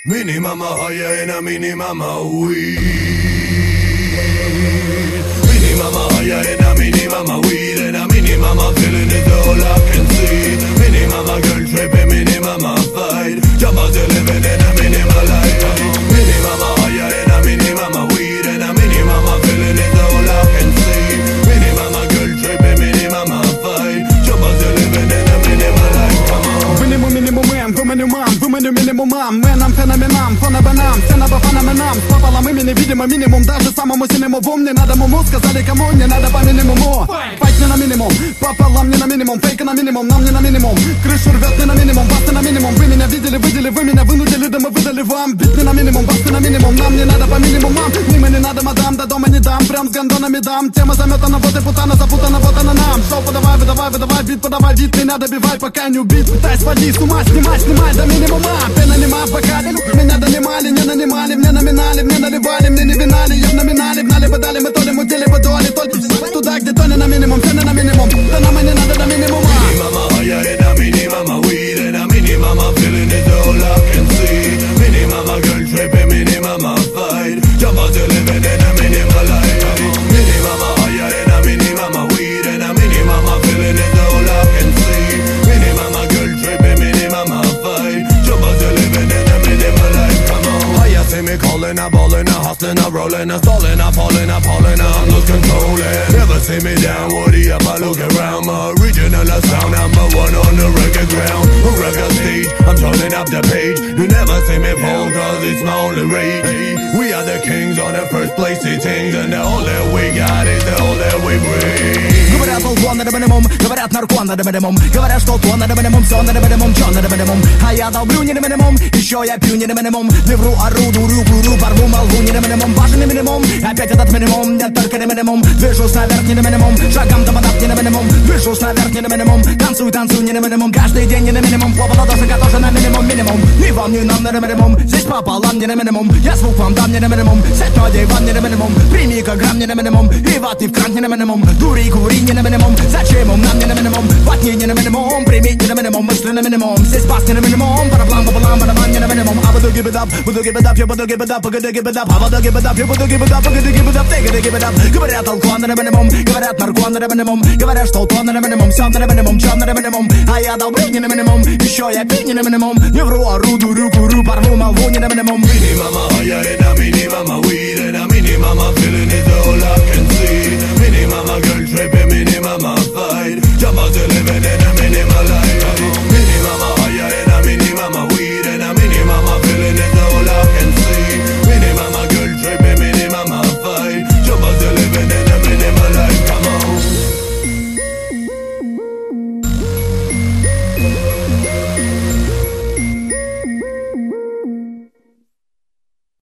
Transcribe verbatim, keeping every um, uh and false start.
Minimum higher and a minimum weed. Minimum higher and a minimum weed. And a minimum feeling is all I can see. Minimum girl tripping, minimum fight. Jumpers are living in a minimal life. Minimum higher and a minimum weed. And a minimum feeling is all I can see. Minimum girl tripping, minimum fight. Jumpers are living in a minimal life. Come on. Minimum, minimum, man, for minimum, for minimum, man, man, I'm феноменам, фонобанам, стена по феноменам. С пополам имени, видимо, минимум. Даже самому сильному в ум не надо муму. Сказали кому, не надо по минимуму. Файт не на минимум, пополам не на минимум. Фейк на минимум, нам не на минимум. Крышу рвет не на минимум, басты на минимум. Вы меня видели, выдели, вы меня вынудили, да мы выдали вам. Бит не на минимум, басты на минимум. Нам не надо по минимумам. Мимо не надо, мадам, до дома не дам. Прям с гондонами дам. Тема заметана, вот и путана, запутана, вот она нам. Шоу подавай, выдавай, выдавай, бит подавай, бит. Меня добивай, пока не убит. Пытай, своди, с ума, снимай, снимай до минимума. Пена нема в бокале, меня донимали, не нанимали, мне номинали, мне наливали, мне не винали, я в номинале, гнали бы дали, мы то ли мутили бы доли, только туда, где то не на минимум, все не на минимум, да нам и не надо до минимума. Minimum higher and a minimum weed. And a minimum feeling is all I can see. Minimum girl tripping, minimum fight. Jumpers are living in a minimal life. Minimum higher and a minimum weed. And a minimum feeling is all I can see. Minimum girl tripping, minimum fight. Jumpers are living in a minimal life. Come on. Oh, you see me calling, I'm balling, I'm hustling, I'm rolling, I'm stalling, I'm falling, I'm falling, I'm lose controlling. Never see me down, woody up, I look around. My original sound, number one on the record ground. A record stage, I'm turning up the page. You never see me fall, cause it's my only rage. We are the kings on the first place things. And the all that we got is the all that we bring. Говорят, полтон надо минимум, говорят, наркон надо минимум. Говорят, что то надо минимум, все надо минимум, чё надо минимум. А я долблю не на минимум, еще я пью не на минимум. Не вру, ору, дурю, курю, порву, молву не на минимум. Важен не минимум, опять этот минимум, нет только не минимум. Движусь наверх не на минимум, шагом до водов не на минимум. Движусь наверх не на минимум, танцую, танцую не на минимум. Каждый день не на минимум, хлопа ладошика тоже на минимум, минимум. Ни вам, ни нам не на минимум, здесь пополам не на минимум. Я звук вам дам не на минимум, сядь на диван не на минимум. Прими-ка грамм не на минимум, и ваты в кран не на минимум. Дури, кури не на минимум, зачем им нам не на минимум. Ватни не на минимум, прими не на минимум, мысли на минимум. Здесь бас не на минимум, параплан, пополам, барабан не на минимум. А буду give it up, буду give it up, я буду give it up, погоди give it up. А буду give it up, я буду give it up, погоди give it up, ты годи give it up. Говорят, алкон на минимум, говорят, наркон на минимум. Говорят, что то на минимум, все на минимум, чё на минимум. А я долблю не на минимум, еще я пью не на минимум. Не вру, ору, дурю, курю, порву, молву не на минимум. Minimum higher and a minimum weed. And a minimum feeling is all I can